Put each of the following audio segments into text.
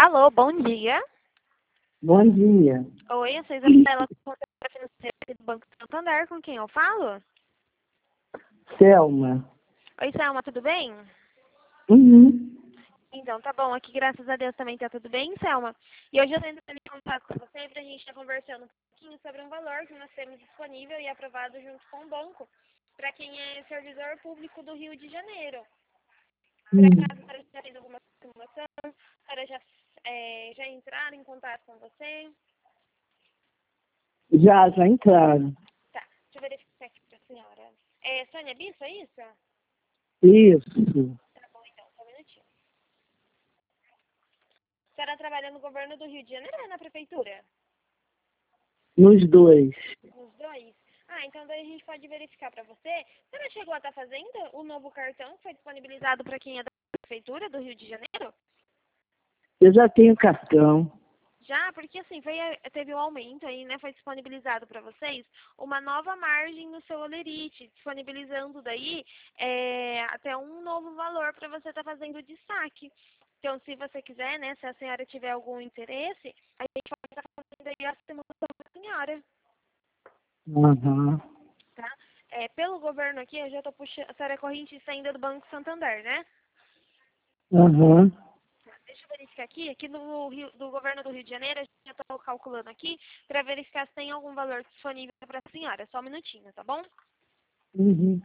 Alô, bom dia. Bom dia. Oi, eu sou Isabela, consultora financeira aqui do Banco Santander, com quem eu falo? Selma. Oi, Selma, tudo bem? Uhum. Então, tá bom, aqui graças a Deus também tá tudo bem, Selma. E hoje eu tento entrar em contato com você pra gente estar conversando um pouquinho sobre um valor que nós temos disponível e aprovado junto com o banco para quem é servidor público do Rio de Janeiro. Por acaso, a senhora já fez alguma simulação? A senhora já entraram em contato com você? Já entraram. Tá, deixa eu verificar aqui pra senhora. É Sônia Bisso, é isso? Isso. Tá bom, então, só um minutinho. A senhora trabalha no governo do Rio de Janeiro ou na prefeitura? Nos dois. Nos dois? Ah, então daí a gente pode verificar pra você. A senhora chegou a estar fazendo o novo cartão que foi disponibilizado para quem é da prefeitura do Rio de Janeiro? Eu já tenho cartão. Já, porque assim, teve um aumento aí, né? Foi disponibilizado para vocês uma nova margem no seu Olerite, disponibilizando daí até um novo valor para você estar fazendo destaque. Então, se você quiser, né, se a senhora tiver algum interesse, a gente pode estar fazendo aí a simulação para a senhora, Uhum. tá? Pelo governo aqui, eu já estou puxando, a senhora é correntista ainda do Banco Santander, né? Uhum. Deixa eu verificar aqui no do governo do Rio de Janeiro, a gente já estou calculando aqui para verificar se tem algum valor disponível para a senhora. Só um minutinho, tá bom? Uhum.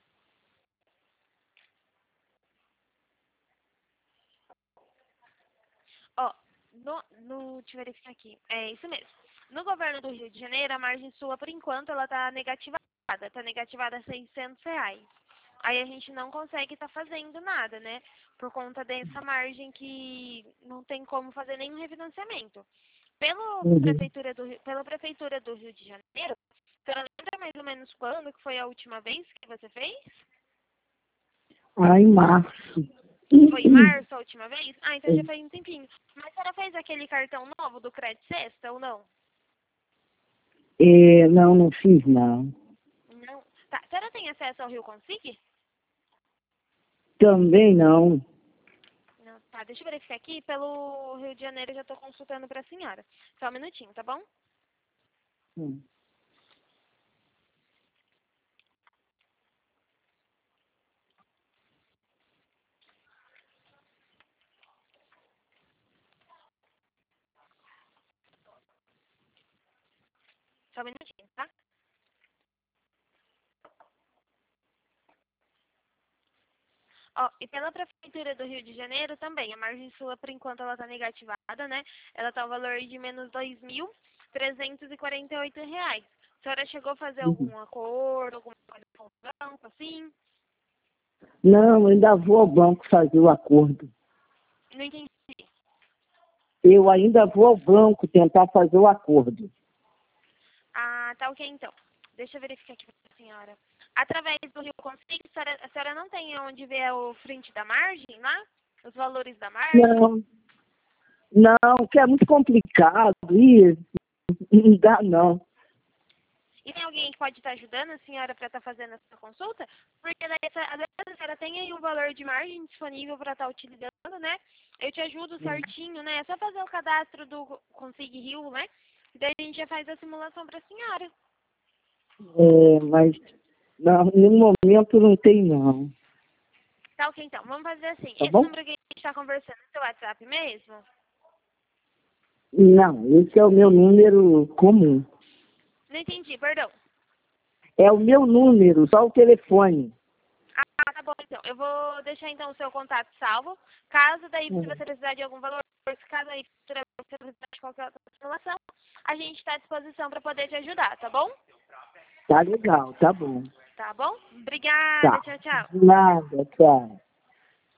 Ó, deixa eu verificar aqui. É isso mesmo. No governo do Rio de Janeiro, a margem sua, por enquanto, ela tá negativada. Tá negativada a R$ 600. Aí a gente não consegue estar fazendo nada, né? Por conta dessa margem que não tem como fazer nenhum refinanciamento. Uhum. Pela Prefeitura do Rio de Janeiro, você lembra mais ou menos quando que foi a última vez que você fez? Em março. Foi em março a última vez? Ah, então já faz um tempinho. Mas a senhora fez aquele cartão novo do Credit Sexta ou não? Não fiz, não. Não. Tá, a senhora tem acesso ao Rio Consig? Também não. Não. Tá, deixa eu verificar aqui. Pelo Rio de Janeiro eu já tô consultando pra senhora. Só um minutinho, tá bom? Hum. Só um minutinho, tá? Ó, e pela Prefeitura do Rio de Janeiro também, a margem sua, por enquanto, ela tá negativada, né? Ela tá o valor de menos R$ 2.348. A senhora chegou a fazer Uhum. algum acordo, alguma coisa com o banco, assim? Não, ainda vou ao banco fazer o acordo. Não entendi. Eu ainda vou ao banco tentar fazer o acordo. Ah, tá ok então. Deixa eu verificar aqui para a senhora. Através do Rio Consig, a senhora não tem onde ver o frente da margem lá? Os valores da margem? Não, não, que é muito complicado. Não dá, não. E tem alguém que pode estar ajudando a senhora para estar fazendo essa consulta? Porque daí, às vezes a senhora tem aí um valor de margem disponível para estar utilizando, né? Eu te ajudo certinho, né? É só fazer o cadastro do Consig Rio, né? E daí a gente já faz a simulação para a senhora. Mas não, no momento não tem, não. Tá ok então. Vamos fazer assim. Tá Esse bom? número que a gente está conversando é seu WhatsApp mesmo? Não, esse é o meu número comum. Não entendi, perdão. É o meu número, só o telefone. Ah, tá bom, então. Eu vou deixar, então, o seu contato salvo. Caso daí, se Hum. você precisar de algum valor, se caso aí você precisar de qualquer outra simulação, a gente está à disposição para poder te ajudar, tá bom? Tá legal, tá bom. Tá bom? Obrigada, Tá. tchau, tchau. Nada, tchau.